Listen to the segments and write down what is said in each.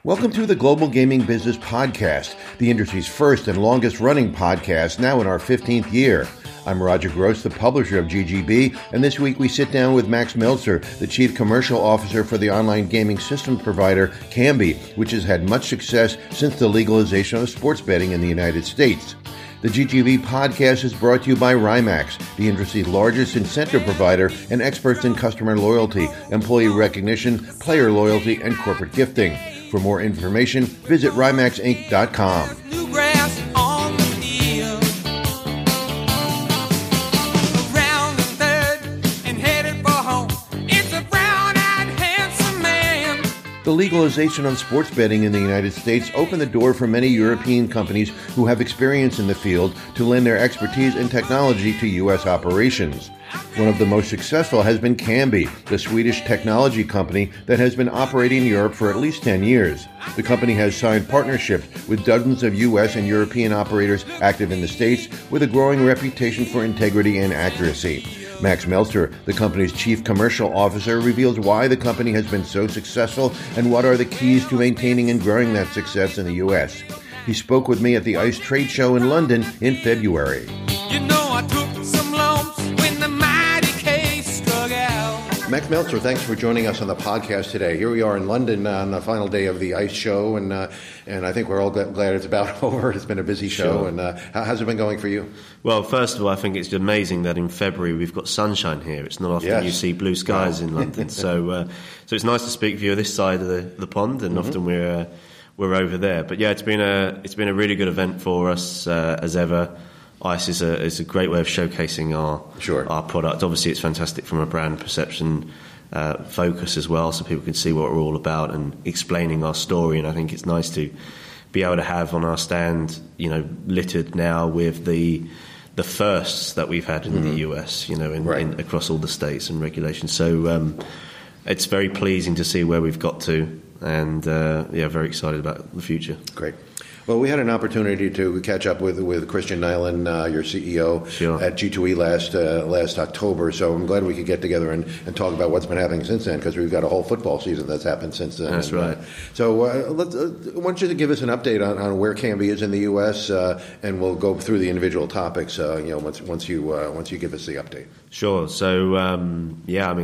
Welcome to the Global Gaming Business Podcast, the industry's first and longest-running podcast, now in our 15th year. I'm Roger Gross, the publisher of GGB, and this week we sit down with Max Meltzer, the Chief Commercial Officer for the online gaming systems provider Kambi, which has had much success since the legalization of sports betting in the United States. The GGB podcast is brought to you by RIMAX, the industry's largest incentive provider and experts in customer loyalty, employee recognition, player loyalty, and corporate gifting. For more information, visit RIMAXinc.com. The legalization of sports betting in the United States opened the door for many European companies who have experience in the field to lend their expertise and technology to U.S. operations. One of the most successful has been Kambi, the Swedish technology company that has been operating in Europe for at least 10 years. The company has signed partnerships with dozens of U.S. and European operators active in the States with a growing reputation for integrity and accuracy. Max Meltzer, the company's Chief Commercial Officer, reveals why the company has been so successful and what are the keys to maintaining and growing that success in the U.S. He spoke with me at the ICE trade show in London in February. You know I took some lumps when the mighty case struck out. Max Meltzer, thanks for joining us on the podcast today. Here we are in London on the final day of the ICE show, and I think we're all glad it's about over. It's been a busy show, Sure. and how's it been going for you? Well, first of all, I think it's amazing that in February we've got sunshine here. It's not often you see blue skies in London, so it's nice to speak with you this side of the pond, and often we're over there. But yeah, it's been a really good event for us as ever. ICE is a great way of showcasing our product. Obviously, it's fantastic from a brand perception focus as well, so people can see what we're all about and explaining our story. And I think it's nice to be able to have on our stand, littered now with the firsts that we've had in the US, in across all the states and regulations. So it's very pleasing to see where we've got to, and very excited about the future. Great. Well, we had an opportunity to catch up with Christian Nyland, your CEO, at G2E last October. So I'm glad we could get together and talk about what's been happening since then, because we've got a whole football season that's happened since then. That's right. So I want you to give us an update on where Kambi is in the U.S., and we'll go through the individual topics. Once you give us the update. Sure. So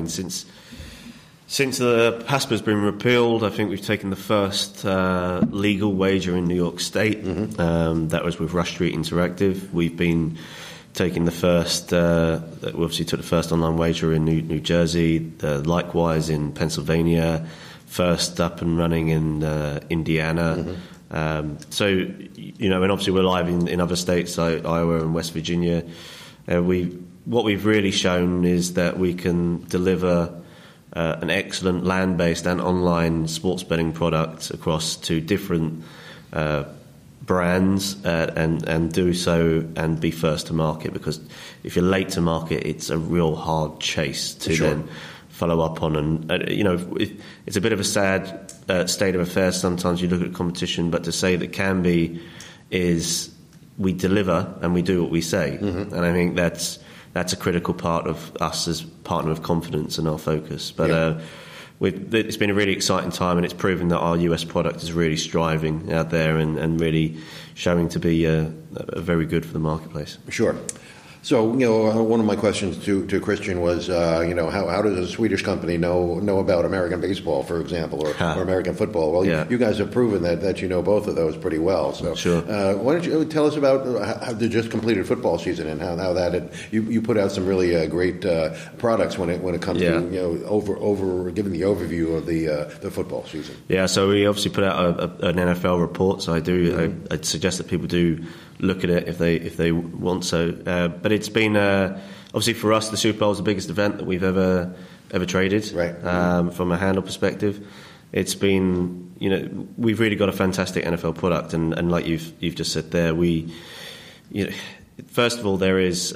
Since the PASPA's been repealed, I think we've taken the first legal wager in New York State. That was with Rush Street Interactive. We've been taking the first, we obviously took the first online wager in New Jersey, likewise in Pennsylvania, first up and running in Indiana. And obviously we're live in other states like Iowa and West Virginia. What we've really shown is that we can deliver an excellent land-based and online sports betting product across two different brands, and do so and be first to market, because if you're late to market, it's a real hard chase to then follow up on. And it's a bit of a sad state of affairs sometimes. You look at competition, but to say that Kambi is we deliver and we do what we say, and I think that's a critical part of us as partner of confidence and our focus. But it's been a really exciting time, and it's proven that our US product is really striving out there and really showing to be very good for the marketplace. Sure. So, one of my questions to Christian was, how does a Swedish company know about American baseball, for example, or American football? Well, you guys have proven that you know both of those pretty well. So, why don't you tell us about how the just completed football season and how that you put out some really great products when it comes to over giving the overview of the football season. Yeah, so we obviously put out an NFL report. So I'd suggest that people do look at it if they want so. But it's been obviously for us, the Super Bowl is the biggest event that we've ever traded. Right. From a handle perspective, it's been we've really got a fantastic NFL product, and like you've just said there, first of all there is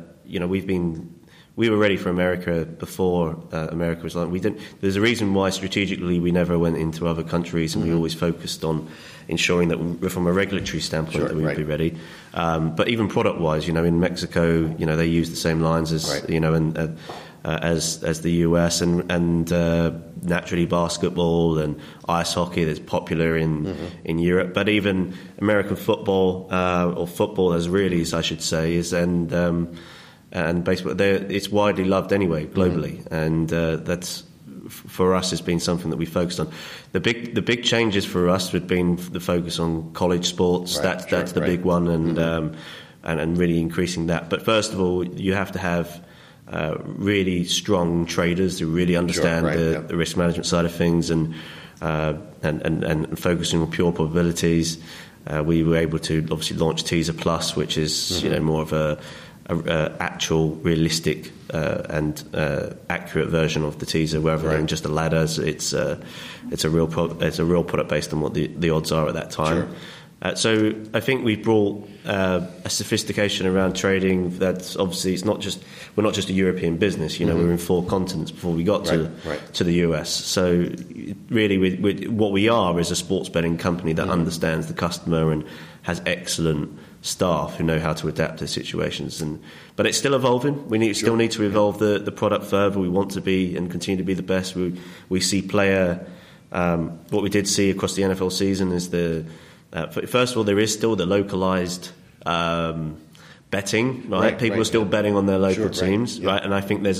we were ready for America before America was like. There's a reason why strategically we never went into other countries, and we always focused on ensuring that from a regulatory standpoint that we would be ready. But even product-wise, in Mexico, they use the same lines as and as the US, and naturally basketball and ice hockey that's popular in Europe, but even American football, or football as really as I should say, is and baseball. It's widely loved anyway globally, and that's for us has been something that we focused on. The big changes for us have been the focus on college sports. Right, that's the big one, and really increasing that. But first of all, you have to have really strong traders who really understand the risk management side of things, and focusing on pure probabilities. We were able to obviously launch Teaser Plus, which is more of a actual, realistic and accurate version of the teaser, rather than just a ladder. So it's a real product based on what the odds are at that time. Sure. So I think we brought a sophistication around trading that's obviously we're not just a European business. We're in 4 continents before we got to the US. So really, what we are is a sports betting company that understands the customer and has excellent staff who know how to adapt to situations. But it's still evolving. We still need to evolve the product further. We want to be and continue to be the best. We see what we did see across the NFL season is first of all, there is still the localized betting, right? People are still betting on their local teams, right? And I think there's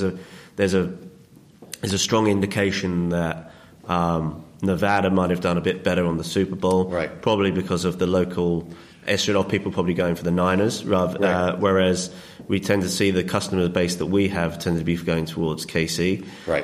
a strong indication that Nevada might have done a bit better on the Super Bowl, probably because of the local issue of people probably going for the Niners, whereas we tend to see the customer base that we have tend to be going towards KC.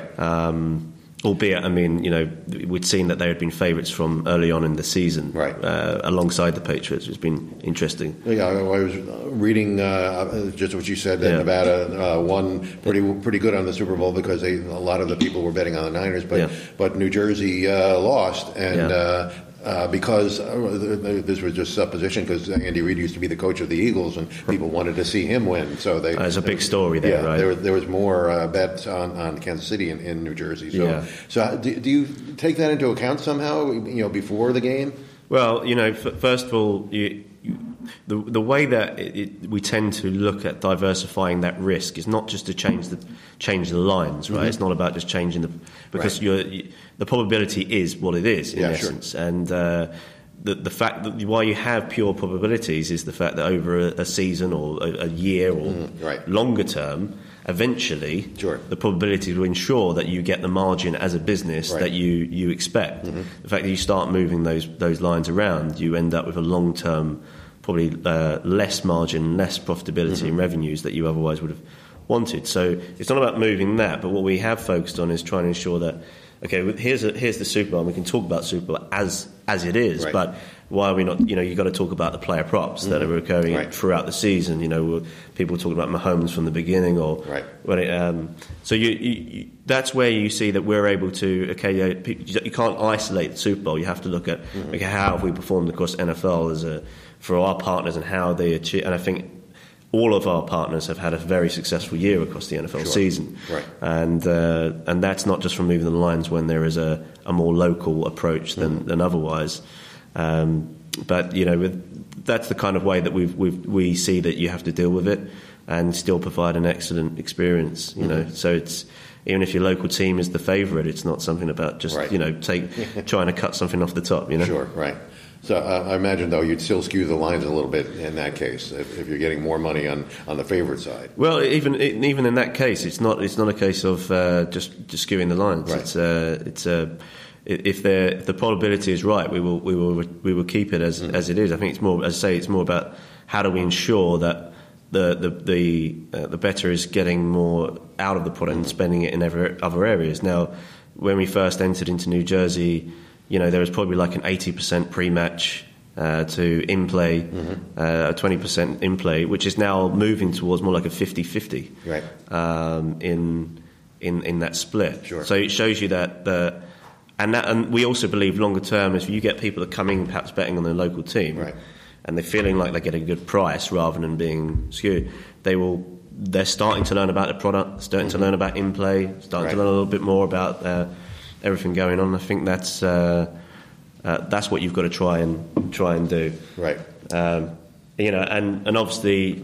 Albeit, we'd seen that they had been favourites from early on in the season, alongside the Patriots. It's been interesting. Yeah, I was reading just what you said, that Nevada won pretty good on the Super Bowl because a lot of the people were betting on the Niners, but New Jersey lost, and because this was just supposition, because Andy Reid used to be the coach of the Eagles, and people wanted to see him win. So there's a big story there, right? There was more bets on Kansas City in New Jersey. So do you take that into account somehow? Before the game. Well, first of all, the way that we tend to look at diversifying that risk is not just to change the lines, right? It's not about just changing because the probability is what it is in essence, and the fact that why you have pure probabilities is the fact that over a season or a year or longer term, eventually the probability to ensure that you get the margin as a business that you expect. The fact that you start moving those lines around, you end up with a long term, probably less margin, less profitability and revenues that you otherwise would have wanted. So it's not about moving that, but what we have focused on is trying to ensure that, here's the Super Bowl, and we can talk about Super Bowl as it is, but why are we not, you've got to talk about the player props that are occurring throughout the season. People talk about Mahomes from the beginning, or so that's where you see that we're able to, you can't isolate the Super Bowl. You have to look at how have we performed across NFL for our partners and how they achieve. And I think all of our partners have had a very successful year across the NFL season, and that's not just from moving the lines when there is a more local approach than otherwise. But that's the kind of way that we see that you have to deal with it and still provide an excellent experience. So it's, even if your local team is the favourite, it's not something about just trying to cut something off the top. So I imagine, though, you'd still skew the lines a little bit in that case if you're getting more money on the favorite side. Well, even in that case, it's not a case of just skewing the lines. If the probability is right, we will keep it as it is. I think it's more, as I say, it's more about how do we ensure that the bettor is getting more out of the product and spending it in other areas. Now, when we first entered into New Jersey, there was probably like an 80% pre-match to in-play, 20% in-play, which is now moving towards more like a 50-50 in that split. So it shows you that and we also believe longer term, if you get people that are coming perhaps betting on their local team and they're feeling like they're getting a good price rather than being skewed, they're starting to learn about the product, starting to learn about in-play, starting to learn a little bit more about everything going on. I think that's what you've got to try and do. And obviously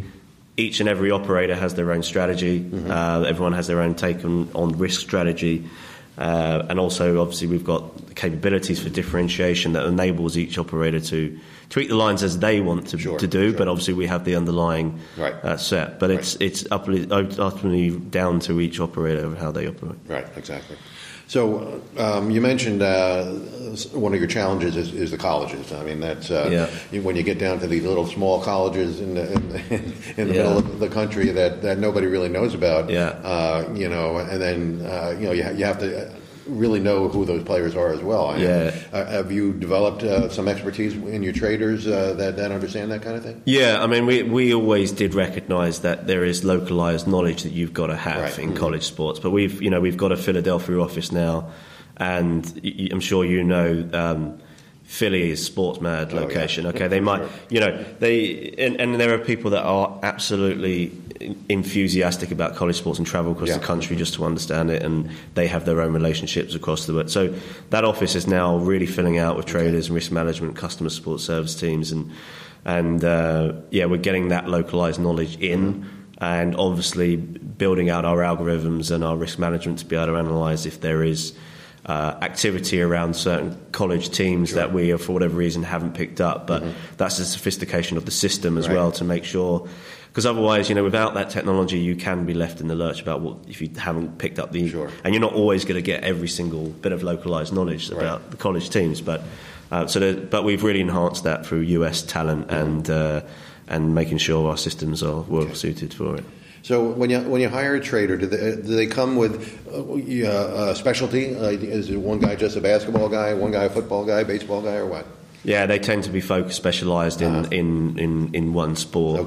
each and every operator has their own strategy. Everyone has their own take on risk strategy. And also, obviously, we've got the capabilities for differentiation that enables each operator to tweak the lines as they want to do. But obviously, we have the underlying set. But it's ultimately down to each operator of how they operate. Right, exactly. So you mentioned one of your challenges is the colleges. I mean, that's when you get down to these little small colleges in the middle of the country that nobody really knows about. You know, and then you know you have to really know who those players are as well. Have you developed some expertise in your traders that understand that kind of thing? Yeah, I mean, we always did recognise that there is localised knowledge that you've got to have in college sports. But we've got a Philadelphia office now, and I'm sure you know. Philly is sports mad location. Okay, they might, and there are people that are absolutely enthusiastic about college sports and travel across the country just to understand it, and they have their own relationships across the world. So that office is now really filling out with traders and risk management, customer support service teams, and we're getting that localized knowledge in, and obviously building out our algorithms and our risk management to be able to analyze if there is activity around certain college teams that we, for whatever reason, haven't picked up. But that's the sophistication of the system as well to make sure, because otherwise, without that technology, you can be left in the lurch about what if you haven't picked up the, and you're not always going to get every single bit of localized knowledge about the college teams. But but we've really enhanced that through US talent and making sure our systems are well suited for it. So when you hire a trader, do they come with a specialty? Is it one guy just a basketball guy, one guy a football guy, baseball guy, or what? Yeah, they tend to be specialised in one sport,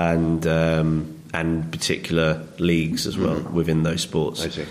and particular leagues as well within those sports. I see.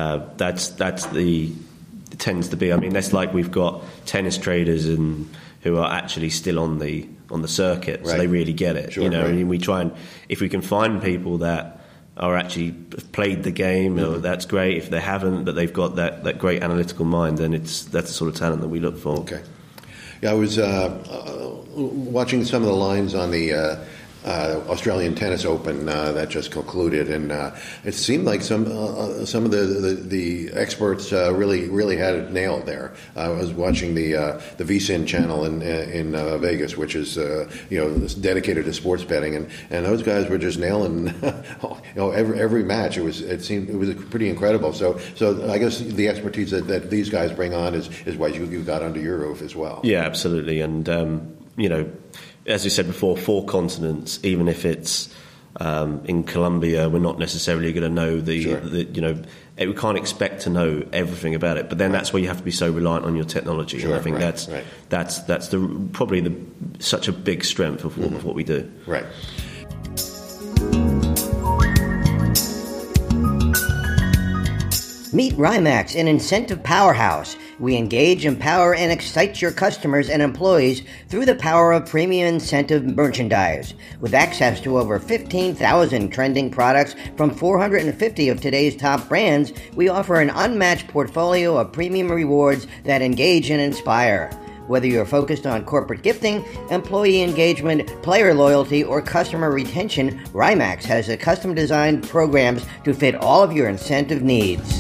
It tends to be. I mean, that's like we've got tennis traders who are actually still on the circuit, so they really get it. I mean, we try and if we can find people that are actually played the game, that's great. If they haven't, but they've got that great analytical mind, then that's the sort of talent that we look for. Okay. Yeah, I was watching some of the lines on the Australian Tennis Open that just concluded, and it seemed like some of the experts really had it nailed there. I was watching the VSiN channel in Vegas, which is dedicated to sports betting, and those guys were just nailing every match. It was pretty incredible. So I guess the expertise that these guys bring on is what you've got under your roof as well. Yeah, absolutely, and as you said before, 4 continents, even if it's in Colombia, we're not necessarily going to know we can't expect to know everything about it. But then that's where you have to be so reliant on your technology. And I think that's probably such a big strength of what we do. Right. Meet RIMAX, an incentive powerhouse. We engage, empower, and excite your customers and employees through the power of premium incentive merchandise. With access to over 15,000 trending products from 450 of today's top brands, we offer an unmatched portfolio of premium rewards that engage and inspire. Whether you're focused on corporate gifting, employee engagement, player loyalty, or customer retention, RIMAX has the custom-designed programs to fit all of your incentive needs.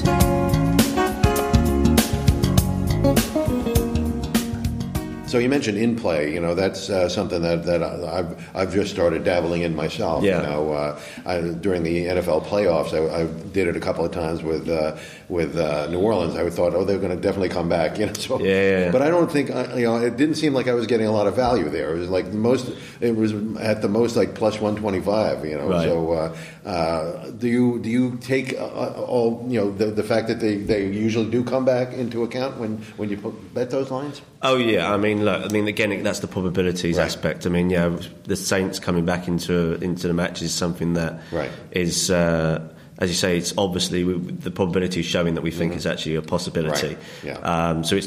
So you mentioned in play. That's something that I've just started dabbling in myself. Yeah. During the NFL playoffs, I did it a couple of times with New Orleans. I thought, they're going to definitely come back. So, but I don't think it didn't seem like I was getting a lot of value there. It was like it was at the most like plus 125. Right. So do you take all the fact that they usually do come back into account when you bet those lines? Oh yeah, I mean, look, again, that's the probabilities aspect. I mean, the Saints coming back into the match is something that is, as you say, it's obviously the probability is showing that we think is actually a possibility. Right. Yeah. So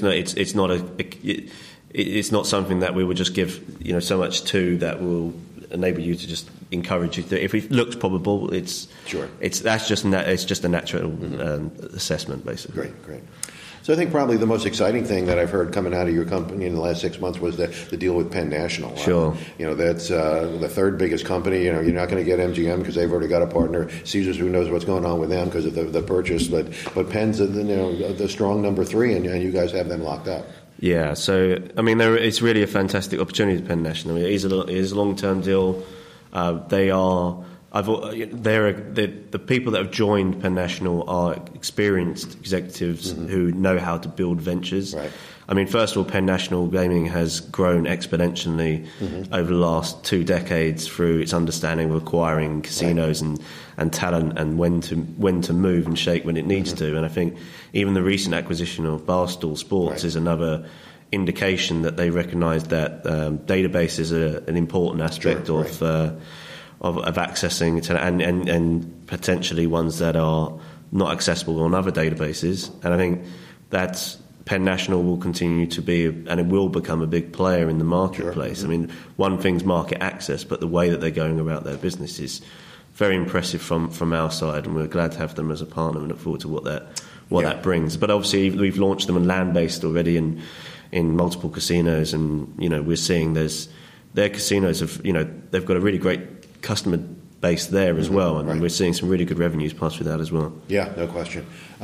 it's not something that we would just give so much to that will enable you to just encourage you to. If it looks probable, it's just a natural assessment, basically. Great. So I think probably the most exciting thing that I've heard coming out of your company in the last 6 months was the deal with Penn National. Sure. That's the third biggest company. You're not going to get MGM because they've already got a partner. Caesars, who knows what's going on with them because of the purchase. But Penn's the strong number 3, and you guys have them locked up. Yeah, so I mean, it's really a fantastic opportunity to Penn National. I mean, it is a long-term deal. They are. The people that have joined Penn National are experienced executives who know how to build ventures. Right. I mean, first of all, Penn National Gaming has grown exponentially over the last 2 decades through its understanding of acquiring casinos and talent, and when to move and shake when it needs to. And I think even the recent acquisition of Barstool Sports is another indication that they recognise that databases are an important aspect of accessing it, and potentially ones that are not accessible on other databases. And I think that Penn National will continue to be, and it will become a big player in the marketplace. I mean, one thing's market access, but the way that they're going about their business is very impressive from our side, and we're glad to have them as a partner and look forward to what that brings. But obviously, we've launched them on land-based already in multiple casinos, and we're seeing their casinos have they've got a really great customer base there as well, and we're seeing some really good revenues pass through that as well. Yeah, no question.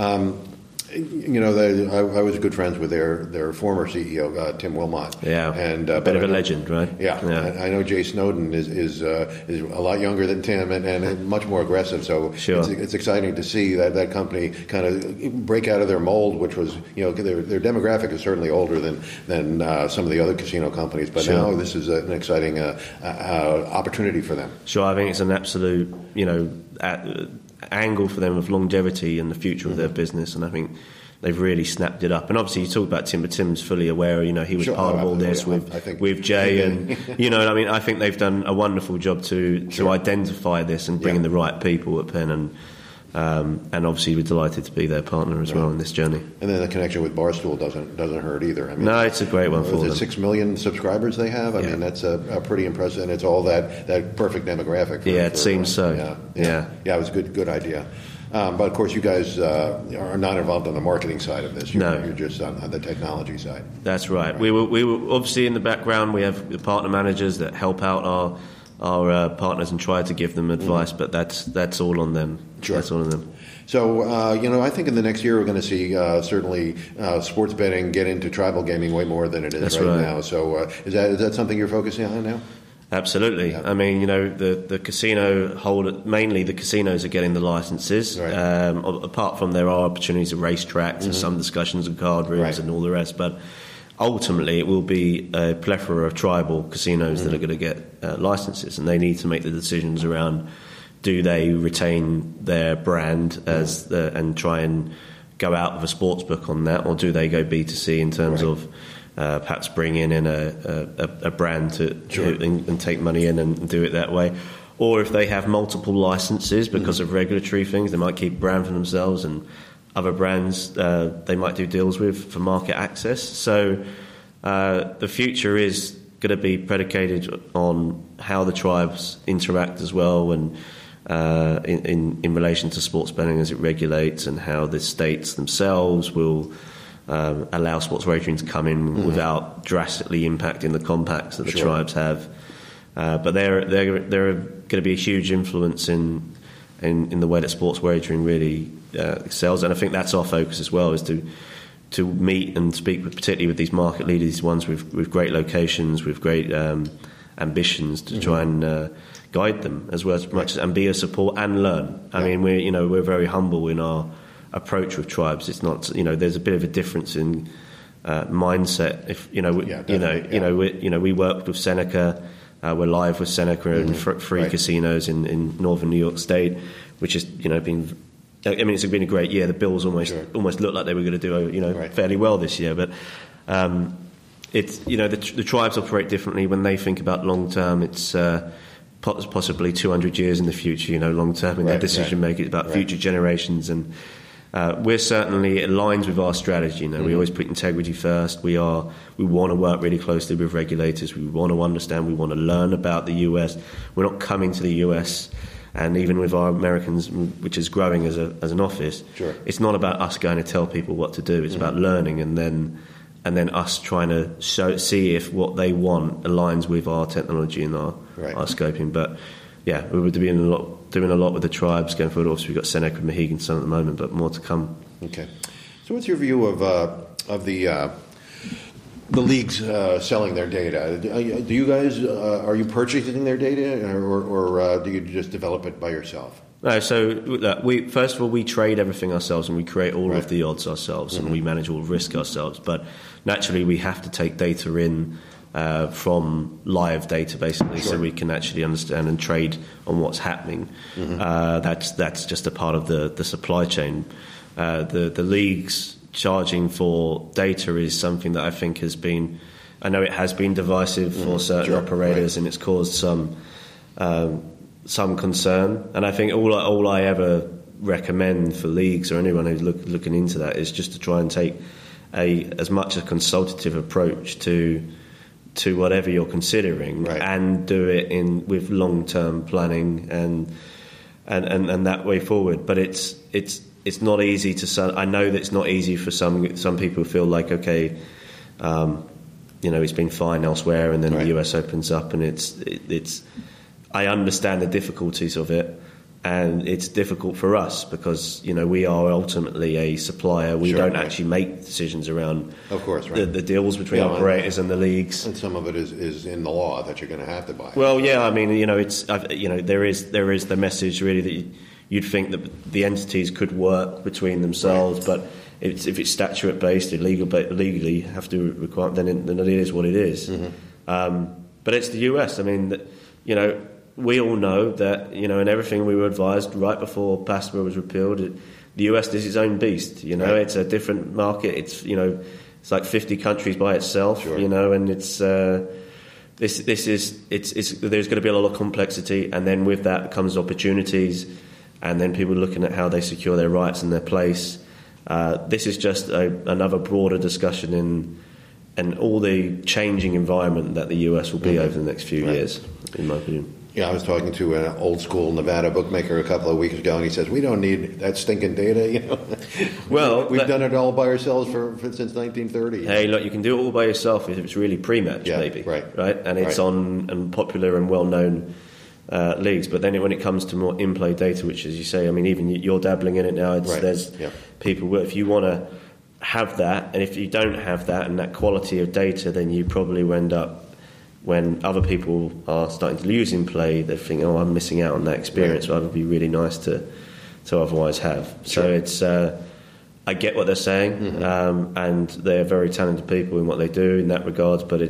I was good friends with their former CEO, Tim Wilmot. Yeah, and a bit of a legend, right? Yeah. I know Jay Snowden is a lot younger than Tim and much more aggressive. So it's exciting to see that company kind of break out of their mold, which was their demographic is certainly older than some of the other casino companies. But now this is an exciting opportunity for them. Sure, I think it's an absolute angle for them of longevity and the future of their business, and I think they've really snapped it up. And obviously, you talk about Tim, but Tim's fully aware. He was part of all this with Jay, and I think they've done a wonderful job to identify this and bring in the right people at Penn, and obviously we're delighted to be their partner as well in this journey. And then the connection with Barstool doesn't hurt either. I mean, no, it's a great one for them. 6 million subscribers they have. I mean, that's a pretty impressive, and it's all that perfect demographic. It seems so. Yeah, it was a good idea. But of course, you guys are not involved on the marketing side of this. You're just on the technology side. That's right. We were obviously in the background. We have the partner managers that help out our partners and try to give them advice, but that's all on them. Sure. That's all on them. So, I think in the next year we're going to see certainly sports betting get into tribal gaming way more than it is right now. So, is that something you're focusing on now? Absolutely. Yeah. I mean, the casino mainly the casinos are getting the licenses. Right. Apart from there are opportunities of racetracks and some discussions of card rooms and all the rest, but ultimately it will be a plethora of tribal casinos that are going to get licenses, and they need to make the decisions around: do they retain their brand and try and go out with a sports book on that, or do they go B2C in terms of perhaps bring in a brand and take money in and do it that way? Or if they have multiple licenses because of regulatory things, they might keep a brand for themselves, and other brands they might do deals with for market access. So the future is going to be predicated on how the tribes interact as well, and in relation to sports betting as it regulates, and how the states themselves will allow sports wagering to come in without drastically impacting the compacts that the tribes have. But they're going to be a huge influence in the way that sports wagering really excels, and I think that's our focus as well, is to meet and speak particularly with these market leaders, these ones with great locations, with great ambitions, to try and guide them as well as much, and be a support and learn. I mean, we're very humble in our approach with tribes. It's not, there's a bit of a difference in mindset. If we worked with Seneca. We're live with Seneca and three casinos in northern New York State, which has been. I mean, it's been a great year. The Bills almost looked like they were going to do fairly well this year, but it's the tribes operate differently when they think about long term. It's possibly 200 years in the future. Long term in their decision making, it's about future generations, and we're certainly, it aligns with our strategy. We always put integrity first. We want to work really closely with regulators. We want to understand. We want to learn about the US. We're not coming to the US and even with our Americans, which is growing as an office, sure. It's not about us going to tell people what to do. It's about learning, and then us trying to see if what they want aligns with our technology and our scoping. But yeah, we would be doing a lot with the tribes going forward. Also, we've got Seneca and Mohegan Sun at the moment, but more to come. Okay. So what's your view of the leagues selling their data? Do you guys are you purchasing their data, or do you just develop it by yourself? No, so first of all, we trade everything ourselves, and we create all of the odds ourselves, and we manage all the risk ourselves. But naturally, we have to take data in from live data, basically, so we can actually understand and trade on what's happening. That's just a part of the supply chain. The leagues charging for data is something that I think has been, I know it has been divisive for certain operators, and it's caused some concern. And I think all I ever recommend for leagues or anyone who's looking into that is just to try and take as much a consultative approach to whatever you're considering, and do it with long-term planning and that way forward. But it's not easy to sell. I know that it's not easy for some people who feel like, okay, it's been fine elsewhere, and then the US opens up, and it's. I understand the difficulties of it, and it's difficult for us because we are ultimately a supplier. We don't actually make decisions around, of course, the deals between operators and the leagues. And some of it is in the law that you're going to have to buy. Well, yeah, I mean, there is the message really that you'd think that the entities could work between themselves, but if it's statute based, legally have to require, then it is what it is. But it's the US. I mean, we all know that, and everything we were advised right before PASPA was repealed, the US is its own beast. It's a different market. It's like 50 countries by itself. And it's there's going to be a lot of complexity, and then with that comes opportunities, and then people looking at how they secure their rights and their place. This is just another broader discussion in all the changing environment that the US will be over the next few years, in my opinion. Yeah, I was talking to an old school Nevada bookmaker a couple of weeks ago, and he says, we don't need that stinking data. Well, we've done it all by ourselves since 1930. Hey, look, you can do it all by yourself if it's really pre-match, maybe. Right? And it's on popular and well-known leagues. But then when it comes to more in-play data, which, as you say, I mean, even you're dabbling in it now, there's people, if you want to have that, and if you don't have that and that quality of data, then you probably end up, when other people are starting to lose in play, they think, oh, I'm missing out on that experience, so it would be really nice to otherwise have. So it's, I get what they're saying, and they're very talented people in what they do in that regard, but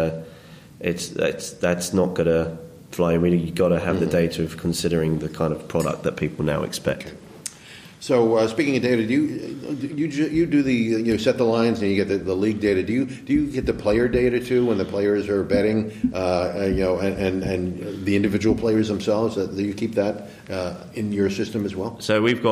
that's not going to fly. Really, you've got to have the data of considering the kind of product that people now expect. Okay. So speaking of data, do you do the set the lines and you get the league data? Do you get the player data too when the players are betting? And the individual players themselves. Do you keep that in your system as well? So we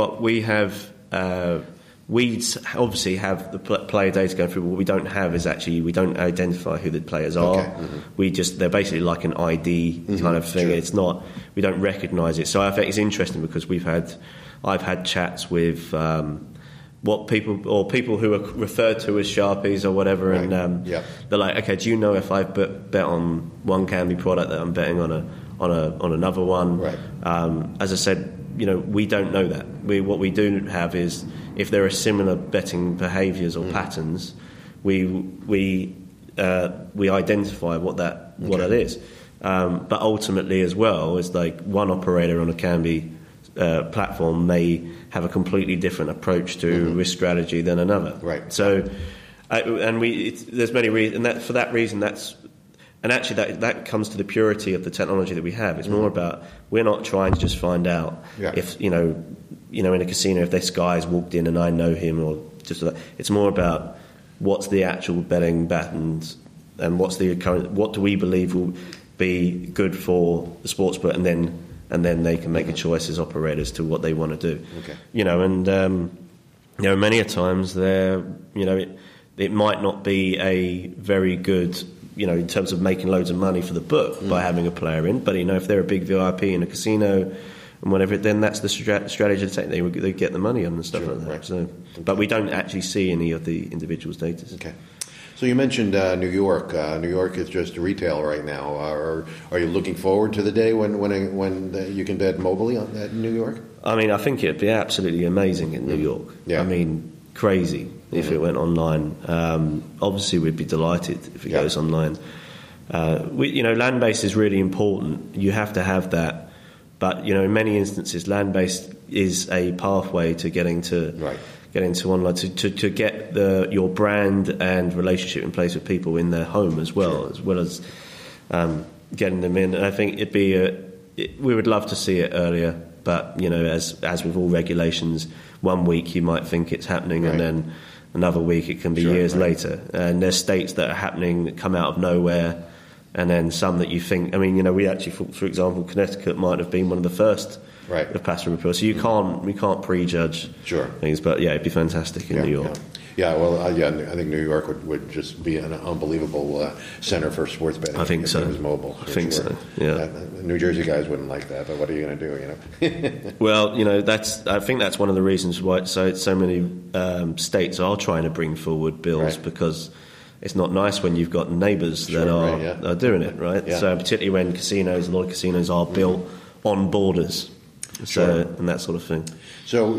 obviously have the player data going through. What we don't have is actually we don't identify who the players are. Okay. They're basically like an ID kind of thing. Sure. It's not, we don't recognise it. So I think it's interesting because I've had chats with people who are referred to as Sharpies or whatever, and they're like, okay, do you know if I've bet on one Canby product that I'm betting on another one? Right. As I said, we don't know that. What we do have is if there are similar betting behaviours or patterns, we identify what that is. But ultimately, as well, is like one operator on a Canby platform may have a completely different approach to risk strategy than another. Right. So, there's many reasons, and for that reason, that comes to the purity of the technology that we have. It's more about, we're not trying to just find out if in a casino if this guy's walked in and I know him, or just that. It's more about what's the actual betting patterns and what do we believe will be good for the sportsbook, and then they can make a choice as operators to what they want to do. Okay. Many a times it might not be a very good, in terms of making loads of money for the book by having a player in, but if they're a big VIP in a casino, and whatever, then that's the strategy to take. They get the money on and stuff like that. Right. So, but we don't actually see any of the individual status. Okay. So you mentioned New York. New York is just retail right now. Are you looking forward to the day when you can bet mobily in New York? I mean, I think it'd be absolutely amazing in New York. Yeah. I mean, crazy if it went online. Obviously, we'd be delighted if it goes online. Land-based is really important. You have to have that. But, in many instances, land-based is a pathway to getting to online, to get your brand and relationship in place with people in their home as well as getting them in. And I think we would love to see it earlier, but as with all regulations, 1 week you might think it's happening, and then another week it can be years later. And there's states that are happening that come out of nowhere, and then some that you think. I mean, we actually thought, for example, Connecticut might have been one of the first. Right. Of pastoral repeal. So we can't prejudge things, but it'd be fantastic in New York. Yeah, well, I think New York would just be an unbelievable center for sports betting. I think so. If it was mobile. I think so. Yeah. New Jersey guys wouldn't like that, but what are you going to do? Well, I think that's one of the reasons why so many states are trying to bring forward bills, because it's not nice when you've got neighbours that are doing it, right? Yeah. So particularly when a lot of casinos are built on borders. And that sort of thing. So,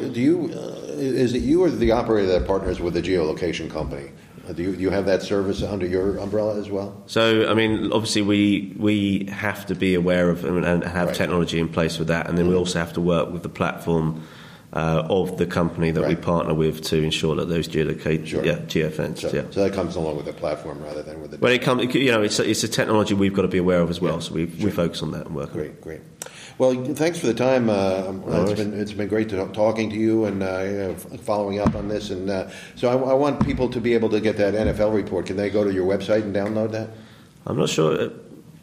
is it you or the operator that partners with the geolocation company? Do you have that service under your umbrella as well? So, I mean, obviously we have to be aware of and have technology in place with that, and then we also have to work with the platform of the company that we partner with to ensure that those geofenced. So that comes along with the platform rather than with the. Well, it's a technology we've got to be aware of as well. So we focus on that and work on it. Great. Well, thanks for the time. It's been great talking to you and following up on this. And so I want people to be able to get that NFL report. Can they go to your website and download that? I'm not sure.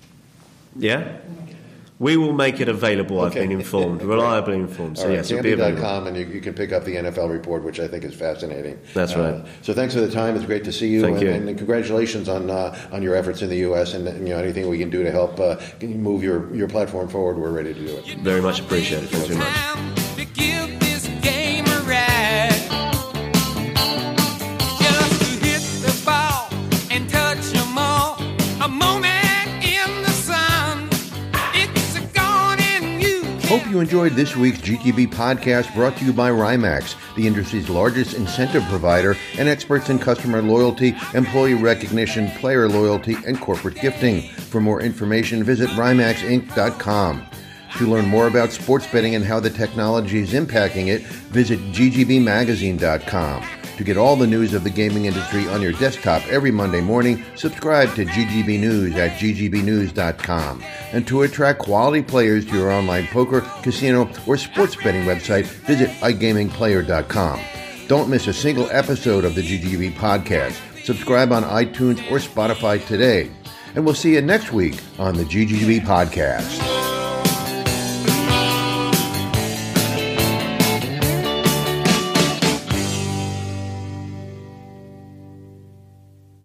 Yeah. We will make it available, I've been informed, reliably informed. So, yes, it'll be available. Candy.com, and you can pick up the NFL report, which I think is fascinating. That's right. So thanks for the time. It's great to see you. Thank you. And congratulations on your efforts in the U.S. and anything we can do to help move your platform forward, we're ready to do it. Very much appreciated. Thanks very much. Hope you enjoyed this week's GTB podcast brought to you by RIMAX, the industry's largest incentive provider and experts in customer loyalty, employee recognition, player loyalty, and corporate gifting. For more information, visit RIMAXinc.com. To learn more about sports betting and how the technology is impacting it, visit ggbmagazine.com. To get all the news of the gaming industry on your desktop every Monday morning, subscribe to GGB News at ggbnews.com. And to attract quality players to your online poker, casino, or sports betting website, visit iGamingPlayer.com. Don't miss a single episode of the GGB podcast. Subscribe on iTunes or Spotify today. And we'll see you next week on the GGB podcast.